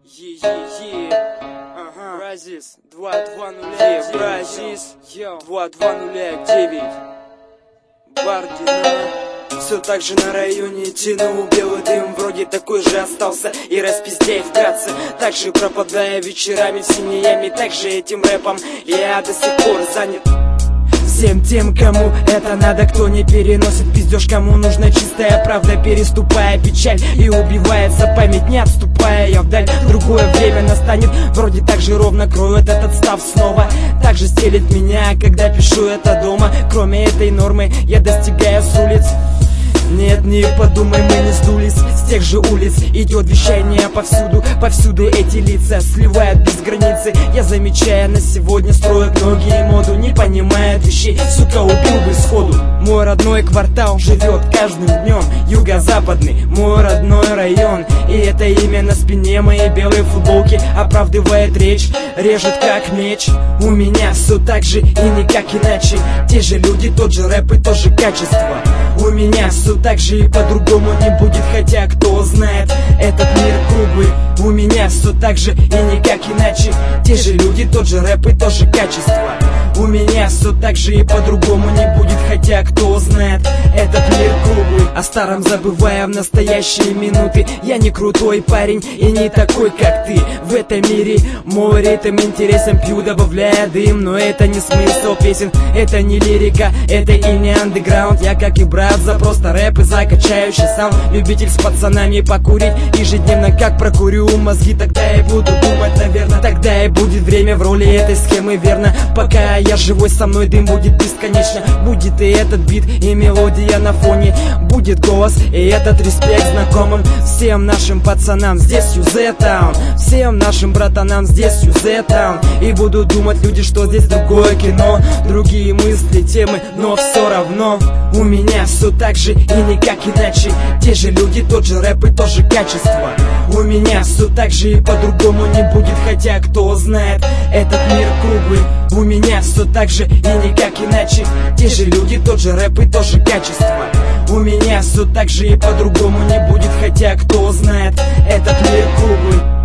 Бразис 220, Бразис 220-9, Бардина. Все так же на районе тянул белый дым, вроде такой же остался и распиздяй вкратце. Так же пропадая вечерами в синеями, так же этим рэпом я до сих пор занят. Всем тем, кому это надо, кто не переносит пиздеж, кому нужна чистая правда, переступая печаль и убивается память, не отступая я вдаль. Другое время настанет, вроде так же ровно кроет этот став снова. Так же стелит меня, когда пишу это дома. Кроме этой нормы я достигаю с улиц. Нет, не подумай, мы не сдулись с тех же улиц. Идет вещание повсюду, повсюду эти лица сливают без границы. Я замечая на сегодня строят многие моду, не понимают вещей, сука, убил бы сходу. Мой родной квартал живет каждым днем, юго-западный, мой родной район. И это имя на спине моей белой футболки оправдывает речь, режет как меч. У меня все так же и никак иначе. Те же люди, тот же рэп и то же качество. У меня все так же и по-другому не будет, хотя кто знает, этот мир круглый. У меня все так же и никак иначе. Те же люди, тот же рэп и то же качество. У меня все так же и по-другому не будет, хотя кто знает, этот мир круглый. О старом забывая в настоящие минуты. Я не крутой парень и не такой, как ты. В этом мире мой ритм интересен, пью, добавляя дым. Но это не смысл песен, это не лирика, это и не андеграунд. Я, как и брат, за просто рэп и закачающий сам. Любитель с пацанами покурить ежедневно, как прокурю мозги, тогда я буду думать, наверное. Тогда и будет время в роли этой схемы, верно. Пока я живой, со мной дым будет бесконечно. Будет и этот бит, и мелодия на фоне. Будет голос, и этот респект знакомым всем нашим пацанам здесь Юзе-таун, всем нашим братанам здесь Юзе-таун. И будут думать люди, что здесь другое кино, другие мысли, темы, но все равно у меня все так же и никак иначе. Те же люди, тот же рэп и то же качество. У меня все так же и по-другому не будет, хотя кто знает, этот мир круглый. У меня все так же и никак иначе. Те же люди, тот же рэп и то же качество. У меня все так же и по-другому не будет, хотя кто знает, этот мир круглый.